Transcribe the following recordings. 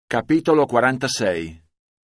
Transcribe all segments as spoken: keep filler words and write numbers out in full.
Capitolo quarantasei.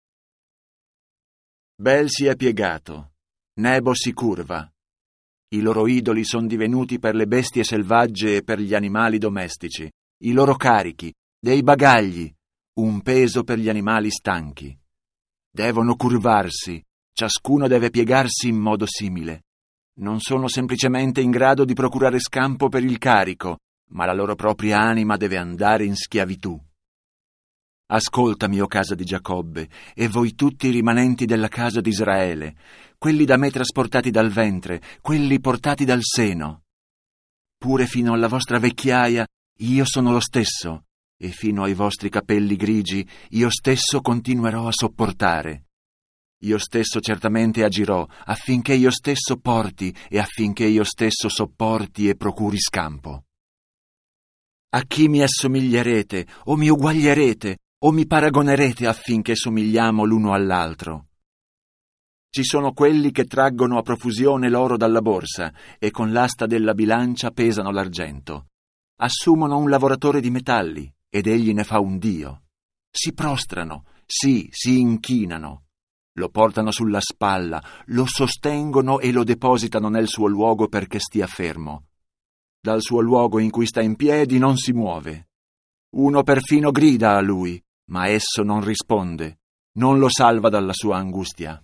Bel si è piegato, Nebo si curva. I loro idoli son divenuti per le bestie selvagge e per gli animali domestici, i loro carichi, dei bagagli, un peso per gli animali stanchi. Devono curvarsi, ciascuno deve piegarsi in modo simile. Non sono semplicemente in grado di procurare scampo per il carico, ma la loro propria anima deve andare in schiavitù. Ascoltami, o casa di Giacobbe, e voi tutti i rimanenti della casa di Israele, quelli da me trasportati dal ventre, quelli portati dal seno. Pure fino alla vostra vecchiaia io sono lo stesso, e fino ai vostri capelli grigi io stesso continuerò a sopportare. Io stesso certamente agirò, affinché io stesso porti e affinché io stesso sopporti e procuri scampo. A chi mi assomiglierete, o mi uguaglierete, o mi paragonerete affinché somigliamo l'uno all'altro? Ci sono quelli che traggono a profusione l'oro dalla borsa e con l'asta della bilancia pesano l'argento. Assumono un lavoratore di metalli ed egli ne fa un dio. Si prostrano, sì, si inchinano. Lo portano sulla spalla, lo sostengono e lo depositano nel suo luogo perché stia fermo. Dal suo luogo in cui sta in piedi non si muove. Uno perfino grida a lui, ma esso non risponde, non lo salva dalla sua angustia.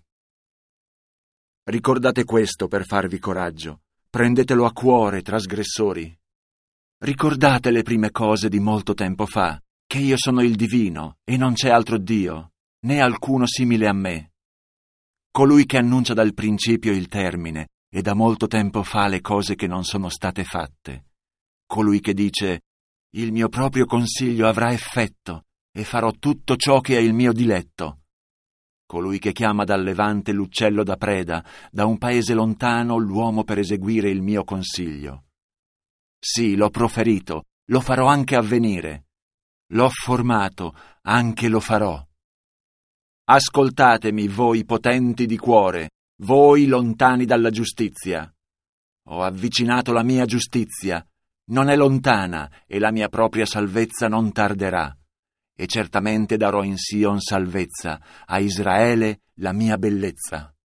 Ricordate questo per farvi coraggio, prendetelo a cuore, trasgressori. Ricordate le prime cose di molto tempo fa, che io sono il divino e non c'è altro Dio, né alcuno simile a me. Colui che annuncia dal principio il termine e da molto tempo fa le cose che non sono state fatte. Colui che dice: il mio proprio consiglio avrà effetto e farò tutto ciò che è il mio diletto. Colui che chiama dal levante l'uccello da preda, da un paese lontano l'uomo per eseguire il mio consiglio. Sì, l'ho proferito, lo farò anche avvenire. L'ho formato, anche lo farò. Ascoltatemi, voi potenti di cuore, voi lontani dalla giustizia. Ho avvicinato la mia giustizia, non è lontana, e la mia propria salvezza non tarderà. E certamente darò in Sion salvezza, a Israele la mia bellezza.